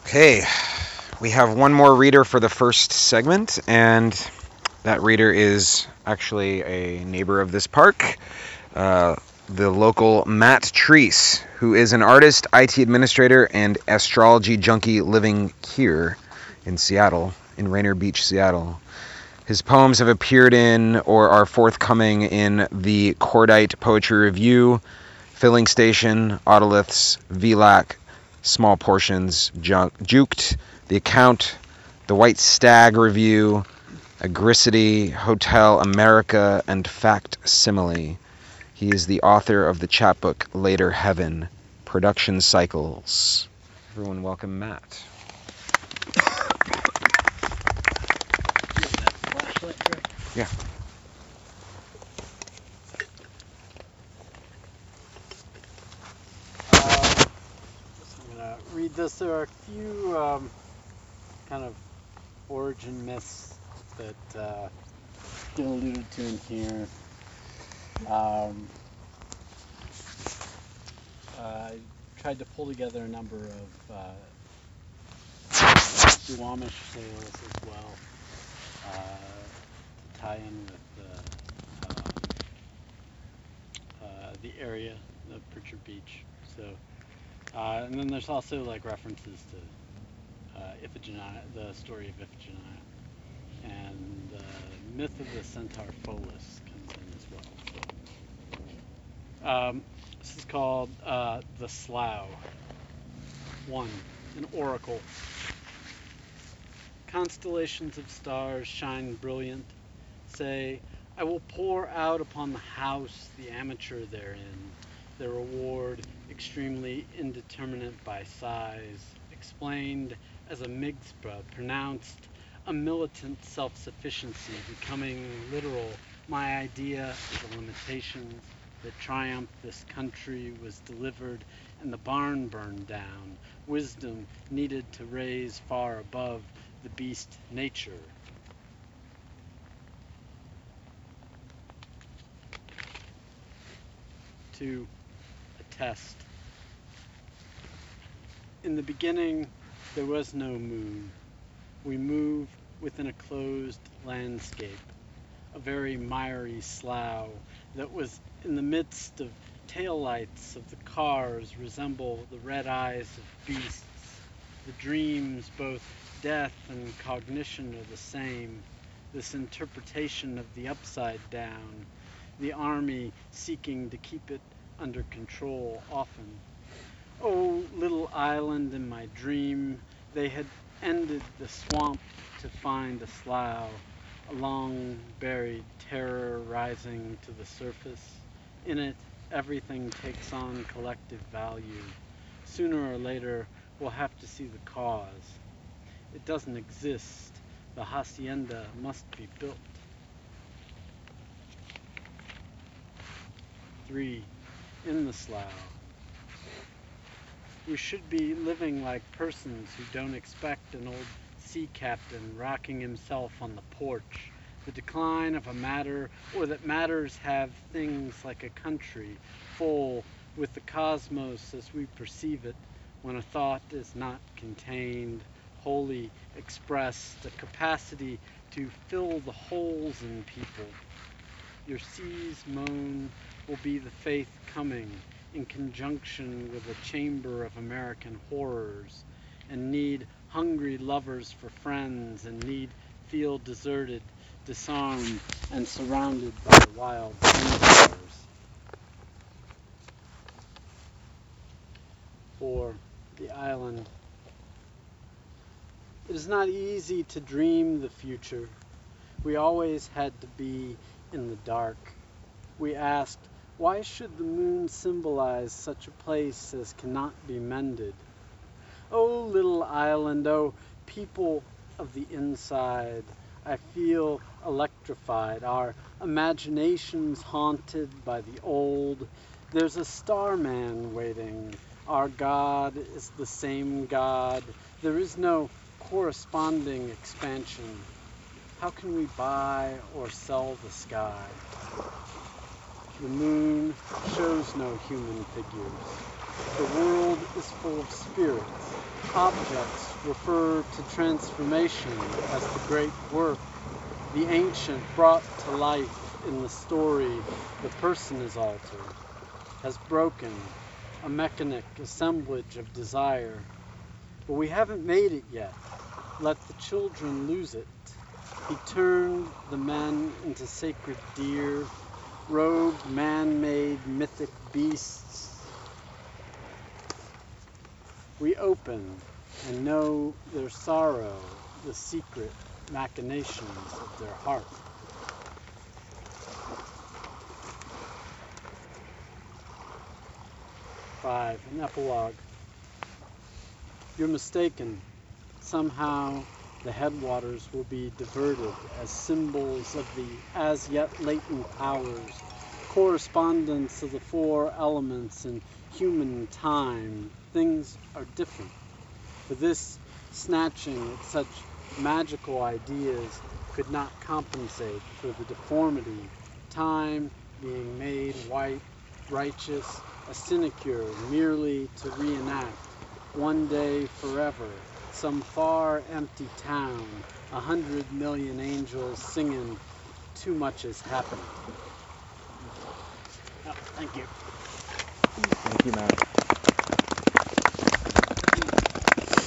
Okay, we have one more reader for the first segment, and that reader is actually a neighbor of this park, the local Matt Treese, who is an artist, IT administrator, and astrology junkie living here in Seattle, in Rainier Beach, Seattle. His poems have appeared in or are forthcoming in the Cordite Poetry Review, Filling Station, Autoliths, VLAC, Small Portions, Juked, The Account, The White Stag Review, Agricity, Hotel America, and Facsimile. He is the author of the chapbook Later Heaven, Production Cycles. Everyone welcome Matt. Yeah. I'm going to read this. There are a few kind of origin myths that get alluded to in here. I tried to pull together a number of Duwamish tales as well to tie in with the area of Pritchard Beach. So, and then there's also like references to Iphigenia, the story of Iphigenia, and the myth of the centaur Pholus comes in as well. So, this is called the Slough. 1. An oracle. Constellations of stars shine brilliant. Say, I will pour out upon the house the amateur therein, their reward extremely indeterminate by size, explained as a mixpa, pronounced a militant self-sufficiency, becoming literal. My idea is the limitations that triumph this country was delivered and the barn burned down. Wisdom needed to raise far above the beast nature. 2. A test. In the beginning, there was no moon. We move within a closed landscape, a very miry slough that was in the midst of taillights of the cars resemble the red eyes of beasts. The dreams, both death and cognition, are the same. This interpretation of the upside down, the army seeking to keep it under control often. Oh, little island in my dream, they had ended the swamp to find a slough, a long buried terror rising to the surface. In it, everything takes on collective value. Sooner or later, we'll have to see the cause. It doesn't exist. The hacienda must be built. 3. In the slough. We should be living like persons who don't expect an old sea captain rocking himself on the porch. The decline of a matter, or that matters have things like a country, full with the cosmos as we perceive it, when a thought is not contained, wholly expressed, a capacity to fill the holes in people. Your seas moan will be the faith coming, in conjunction with a chamber of American horrors, and need hungry lovers for friends, and need feel deserted, disarmed, and surrounded by wild centaurs. 4. The island. It is not easy to dream the future. We always had to be in the dark. We asked, why should the moon symbolize such a place as cannot be mended? Oh, little island, oh, people of the inside, I feel electrified, our imaginations haunted by the old. There's a starman waiting. Our God is the same God. There is no corresponding expansion. How can we buy or sell the sky? The moon shows no human figures. The world is full of spirits, objects refer to transformation as the great work, the ancient brought to life in the story. The person is altered, has broken, a mechanic assemblage of desire. But we haven't made it yet. Let the children lose it. He turned the men into sacred deer, robed man-made mythic beasts. We open and know their sorrow, the secret machinations of their heart. Five, an epilogue. You're mistaken. Somehow the headwaters will be diverted as symbols of the as yet latent powers, correspondence of the four elements in human time. Things are different. But this snatching at such magical ideas could not compensate for the deformity, time being made white, righteous, a sinecure merely to reenact, one day forever, some far empty town, 100 million angels singing, too much is happening. Oh, thank you. Thank you, Matt.